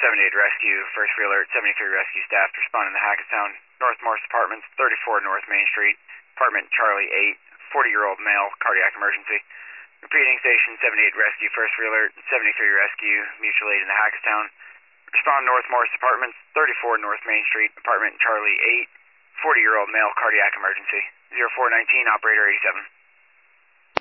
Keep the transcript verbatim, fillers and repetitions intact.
seventy-eight Rescue, first free alert, seventy-three Rescue staff responding to Hackettstown, North Morris Apartments, thirty-four North Main Street, apartment Charlie eight, forty-year-old male, cardiac emergency. Repeating, station seventy-eight Rescue, first free alert, seventy-three Rescue, mutual aid in the Hackettstown. Respond North Morris Apartments, thirty-four North Main Street, apartment Charlie eight, forty-year-old male, cardiac emergency. zero four nineteen, operator eighty-seven.